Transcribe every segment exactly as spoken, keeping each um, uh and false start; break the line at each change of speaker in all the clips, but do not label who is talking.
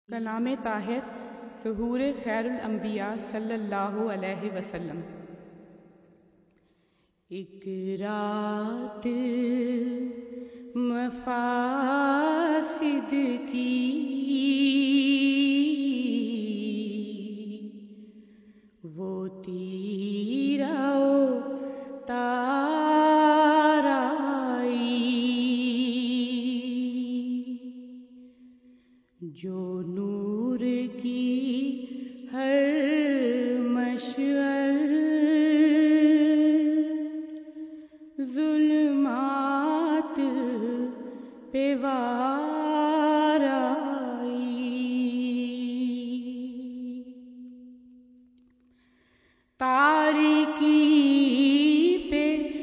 کلام طاہر ظہور خیر الانبیاء صلی اللہ علیہ وسلم۔ ایک رات مفاسد کی وہ تیرا و تار آئی، جو نور کی ہر مشعل ظلمات پہ وار آئی، تاریکی پہ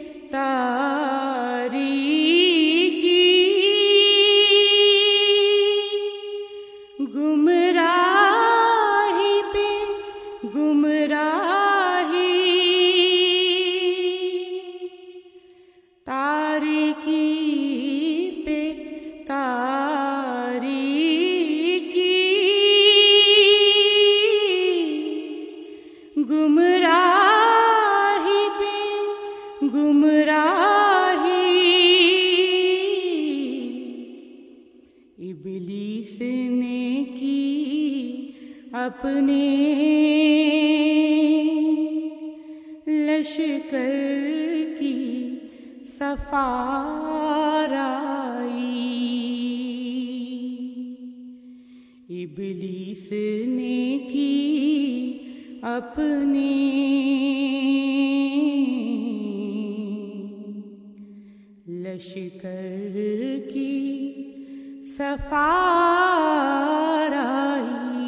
تاریکی، گمراہی پہ گمراہی، تاریکی پہ تاریکی، گمراہی پہ گمراہی، ابلیس نے کی اپنے لشکر کی سفارائی، ابلیس نے کی اپنے لشکر کی سفارائی،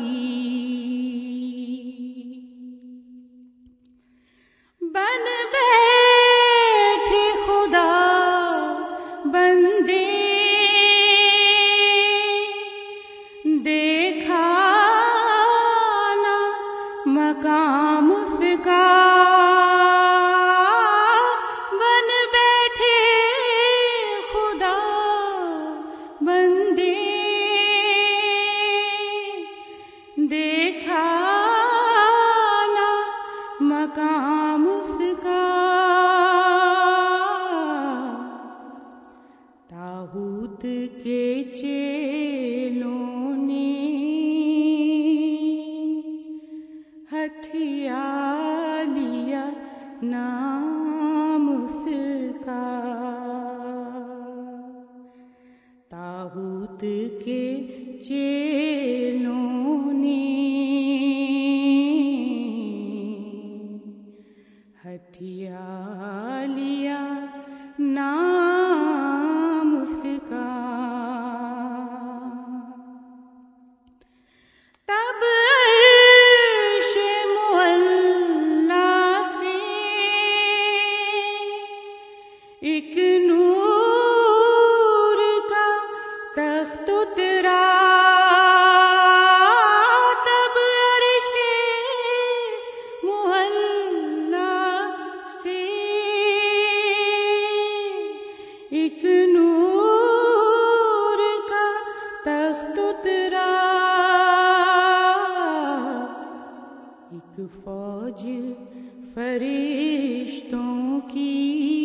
بن بیٹھے خدا بندے، دیکھا نہ مقام اس کا، بن بیٹھے خدا بندے، دیکھا نہ مقام اس کا، طاغوت کے چیلوں نے ہتھیا لیا نام اس کا، طاغوت کے چیلوں نے ہتھیا لیا نام اس کا، تب عرش معلی سے ایک نور کا تخت اترا، تب عرش معلی سے ایک نور کا تخت اترا، ایک فوج فرشتوں کی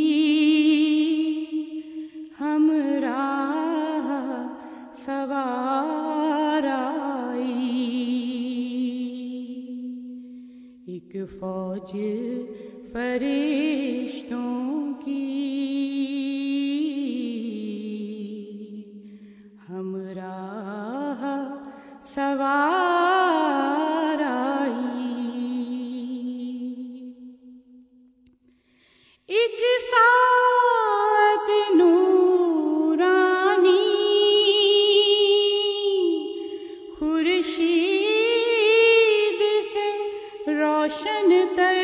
ہمراہ سوار آئی، ایک فوج فرشتوں کی ہمراہ سوار آئی، ایک ساتھ نورانی خورشید سے روشن تر،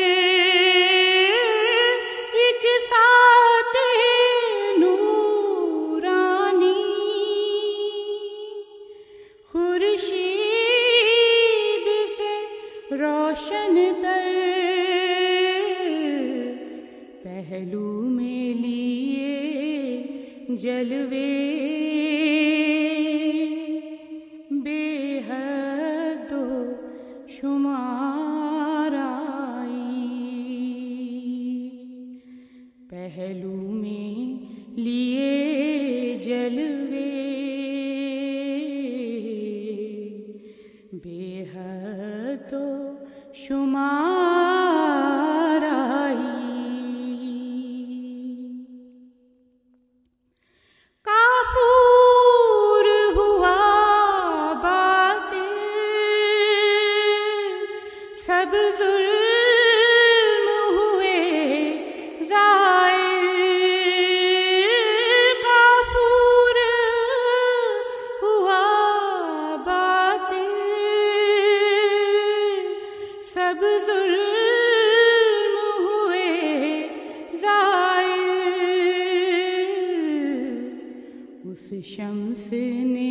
ایک ساتھ نورانی خورشید سے روشن تر، پہلو میں لیے جلوے بے حد و شمار آئی، پہلو میں لیے جلوے بے حد و شمار آئی، کافور ہوا باطل سب ظلم ہوئے زائل، کافور ہوا باطل سب ظلم ہوئے زائل، اس شمس نے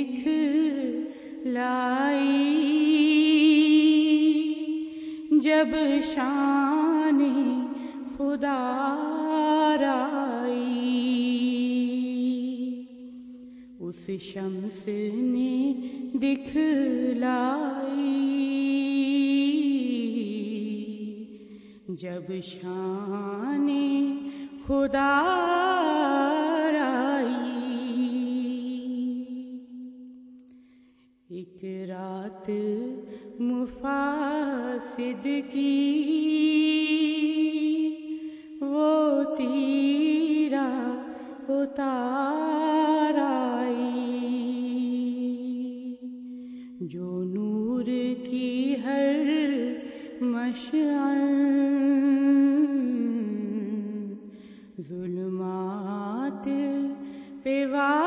دکھلائی جب شان خدا آئی، اس شمس نے دکھلائی جب شان خدا آئی، ایک رات مفاسد کی وہ تیرا اتار آئی، جو نور کی ہر مشعل ظلمات پہ وار